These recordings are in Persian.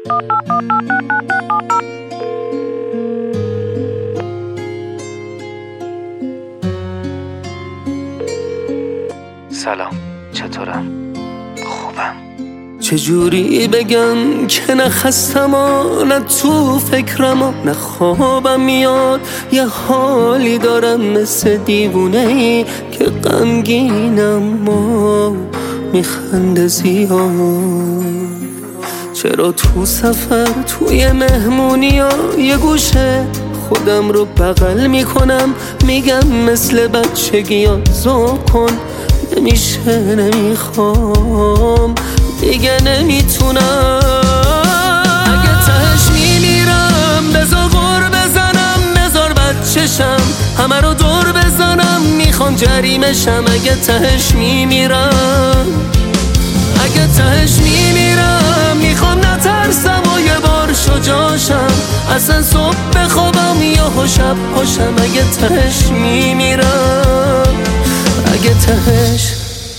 سلام، چطورم؟ خوبم. چجوری بگم که نه خستم و نه تو فکرم و نه خوابم میاد، یه حالی دارم مثل دیوونه‌ای که غمگینم و میخنده زیاد. چرا تو سفر توی مهمونی ها یه گوشه خودم رو بغل میکنم، میگم مثل بچگی ها ذوق کن، نمیشه نمیخوام دیگه نمیتونم. اگه تهش میمیرم بذار غر بزنم، بذار بچشم همه رو دور بزنم، میخوام جریمشم. اگه تهش میمیرم، اگه تهش میمیرم میخوام نترسم و یه بار شجاعشم، اصلا صبح بخوابم یا شب پاشم. اگه تهش میمیرم، اگه تهش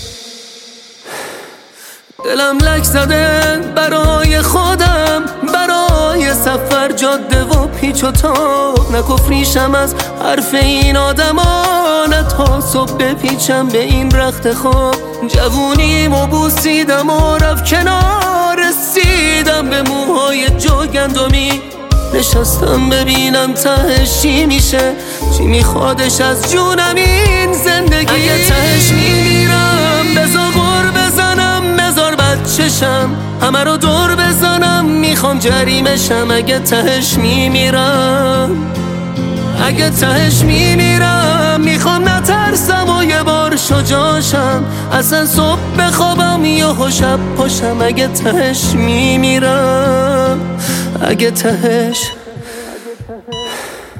دلم لک زده برای خودم، برای سفر جاده و پیچ و تاب، نکفریشم از حرف این آدما، نه تا صبح بپیچم به این رخت خواب. جوونیمو بوسیدم و رفت کنار، رسیدم به موهای جوگندمی، نشستم ببینم تهش چی میشه، چی میخوادش از جونم این زندگی. اگه تهش میمیرم بذار غر بزنم، بذار بچشم همه رو دور بزنم، میخوام جریمشم. اگه تهش میمیرم، اگه تهش میمیرم میخوام نترسم و یه بار شجاعشم، اصلا صبح بخوابم یا شب پاشم. اگه تهش میمیرم، اگه تهش